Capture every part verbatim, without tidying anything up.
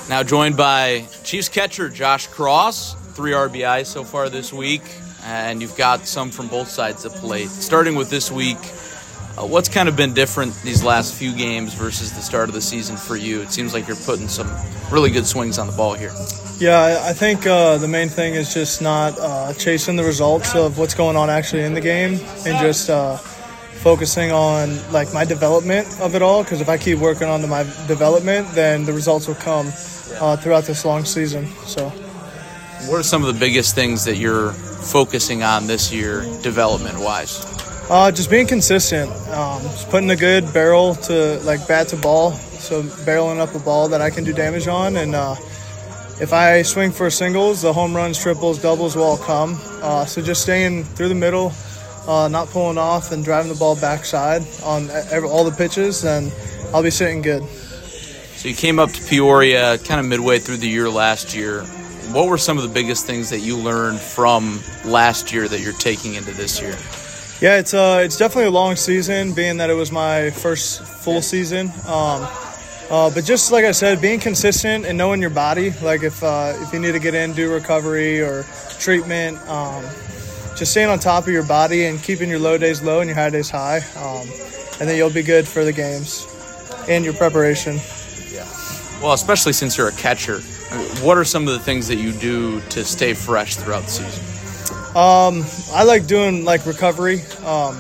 Now joined by Chiefs catcher Josh Cross, three R B Is so far this week, and you've got some from both sides of the plate. Starting with this week, uh, what's kind of been different these last few games versus the start of the season for you? It seems like you're putting some really good swings on the ball here. Yeah, I think uh, the main thing is just not uh, chasing the results of what's going on actually in the game and just uh, focusing on like my development of it all, because if I keep working on my development, then the results will come uh, throughout this long season. So, what are some of the biggest things that you're focusing on this year development-wise? Uh, just being consistent, um, just putting a good barrel to like bat to ball, so barreling up a ball that I can do damage on, and uh, if I swing for singles, the home runs, triples, doubles will all come. Uh, so just staying through the middle, uh, not pulling off, and driving the ball backside on every, all the pitches, then I'll be sitting good. So you came up to Peoria kind of midway through the year last year. What were some of the biggest things that you learned from last year that you're taking into this year? Yeah, it's uh, it's definitely a long season, being that it was my first full season. Um, Uh, but just like I said, being consistent and knowing your body, like if uh, if you need to get in, do recovery or treatment, um, just staying on top of your body and keeping your low days low and your high days high, um, and then you'll be good for the games and your preparation. Yeah. Well, especially since you're a catcher, what are some of the things that you do to stay fresh throughout the season? Um, I like doing like recovery, um,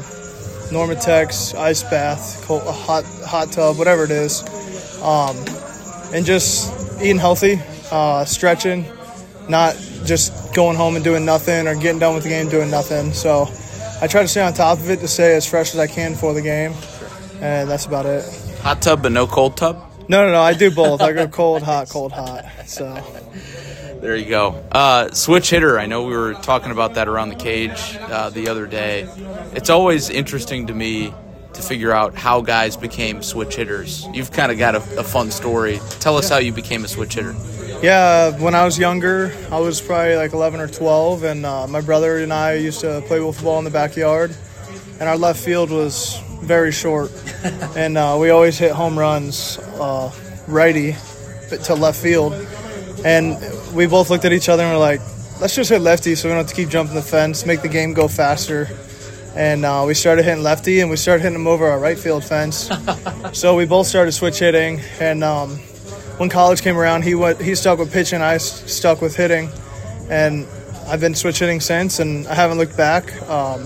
Normatex, ice bath, cold, a hot hot tub, whatever it is. Um, and just eating healthy, uh, stretching, not just going home and doing nothing or getting done with the game doing nothing. So I try to stay on top of it to stay as fresh as I can for the game, and that's about it. Hot tub but no cold tub? No, no, no, I do both. I go cold, hot, cold, hot. So there you go. Uh, switch hitter, I know we were talking about that around the cage uh, the other day. It's always interesting to me to figure out how guys became switch hitters. You've kind of got a, a fun story. Tell us how you became a switch hitter. Yeah, when I was younger, I was probably like eleven or twelve, and uh, my brother and I used to play wiffle ball in the backyard, and our left field was very short, and uh, we always hit home runs uh, righty to left field, and we both looked at each other and were like, let's just hit lefty so we don't have to keep jumping the fence, make the game go faster. And uh, we started hitting lefty, and we started hitting them over our right field fence. So we both started switch hitting. And um, when college came around, he went, he stuck with pitching, I s- stuck with hitting. And I've been switch hitting since, and I haven't looked back. Um,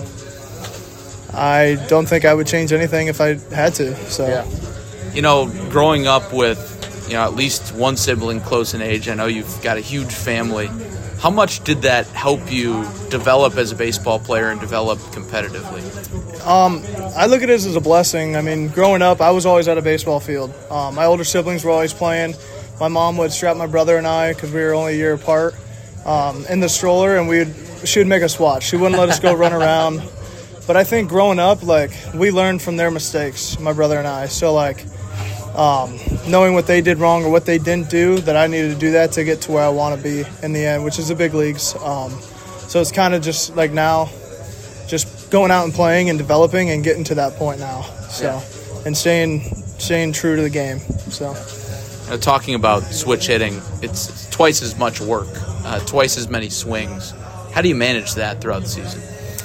I don't think I would change anything if I had to. So, yeah. You know, growing up with, you know, at least one sibling close in age, I know you've got a huge family. How much did that help you develop as a baseball player and develop competitively? Um, I look at it as a blessing. I mean, growing up, I was always at a baseball field. Um, my older siblings were always playing. My mom would strap my brother and I, because we were only a year apart, um, in the stroller, and we would, she would make us watch. She wouldn't let us go run around. But I think growing up, like, we learned from their mistakes, my brother and I. So, like, Um, knowing what they did wrong or what they didn't do, that I needed to do that to get to where I want to be in the end, which is the big leagues. Um, so it's kind of just like now, just going out and playing and developing and getting to that point now. So, yeah. and staying staying true to the game. So, uh, talking about switch hitting, it's twice as much work, uh, twice as many swings. How do you manage that throughout the season?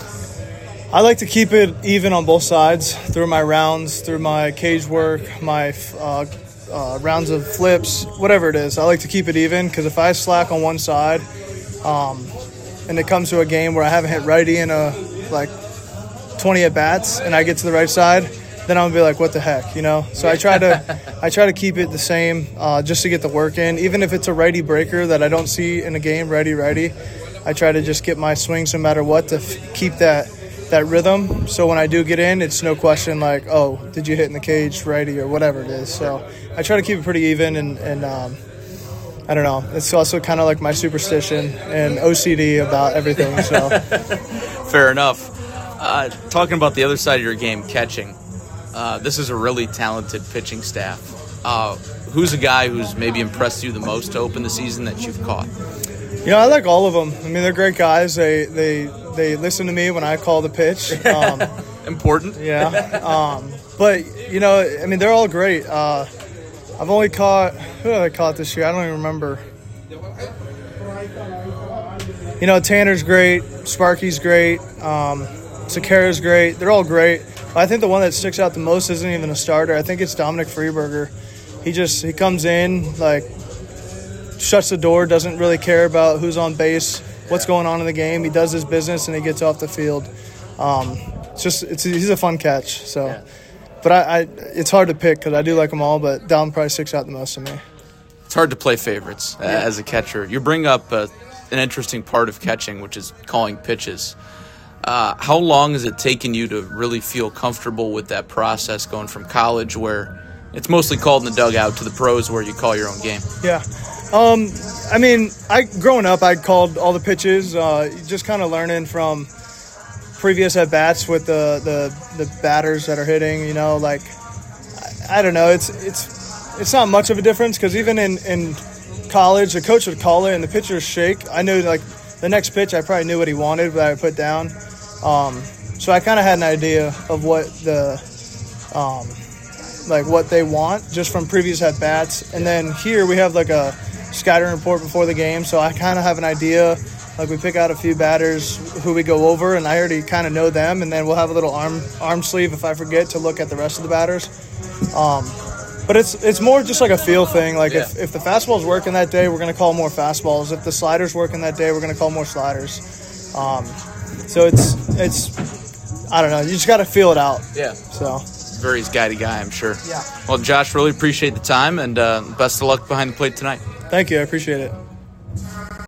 I like to keep it even on both sides through my rounds, through my cage work, my uh, uh, rounds of flips, whatever it is. I like to keep it even, because if I slack on one side um, and it comes to a game where I haven't hit righty in a, like twenty at-bats and I get to the right side, then I'm going to be like, what the heck, you know? So I try to I try to keep it the same uh, just to get the work in. Even if it's a righty breaker that I don't see in a game, righty-righty, I try to just get my swings no matter what to f- keep that – that rhythm, so when I do get in, it's no question like, oh, did you hit in the cage righty or whatever it is. So I try to keep it pretty even, and, and um, I don't know, it's also kind of like my superstition and O C D about everything. So fair enough. Uh, talking about the other side of your game, catching, uh, this is a really talented pitching staff. Uh, who's a guy who's maybe impressed you the most to open the season that you've caught? You know, I like all of them. I mean, they're great guys. They they they listen to me when I call the pitch. Um, Important. Yeah. Um, but, you know, I mean, they're all great. Uh, I've only caught, who have I caught this year? I don't even remember. You know, Tanner's great, Sparky's great, um, Sakara's great. They're all great. But I think the one that sticks out the most isn't even a starter. I think it's Dominic Freeberger. He just, he comes in, like, shuts the door, doesn't really care about who's on base, what's going on in the game. He does his business, and he gets off the field. Um, it's just, it's he's a fun catch. So, yeah. But I, I, it's hard to pick because I do like them all, but Dom probably sticks out the most to me. It's hard to play favorites uh, yeah. as a catcher. You bring up uh, an interesting part of catching, which is calling pitches. Uh, how long has it taken you to really feel comfortable with that process going from college where it's mostly called in the dugout to the pros where you call your own game? Yeah. Um, I mean, I growing up, I called all the pitches, uh, just kind of learning from previous at-bats with the, the, the batters that are hitting, you know, like, I, I don't know, it's it's it's not much of a difference because even in, in college, the coach would call it and the pitchers shake. I knew, like, the next pitch, I probably knew what he wanted, but I would put down. Um, so I kind of had an idea of what the, um, like, what they want just from previous at-bats. And then here we have, like, a scouting report before the game, so I kind of have an idea. Like, we pick out a few batters who we go over, and I already kind of know them, and then we'll have a little arm arm sleeve if I forget to look at the rest of the batters. Um, but it's it's more just like a feel thing. Like, yeah. if, if the fastball's working that day, we're going to call more fastballs. If the slider's working that day, we're going to call more sliders. Um, so it's, it's I don't know. You just got to feel it out. Yeah. So very guy-to guy, I'm sure. Yeah. Well, Josh, really appreciate the time, and uh, best of luck behind the plate tonight. Thank you. I appreciate it.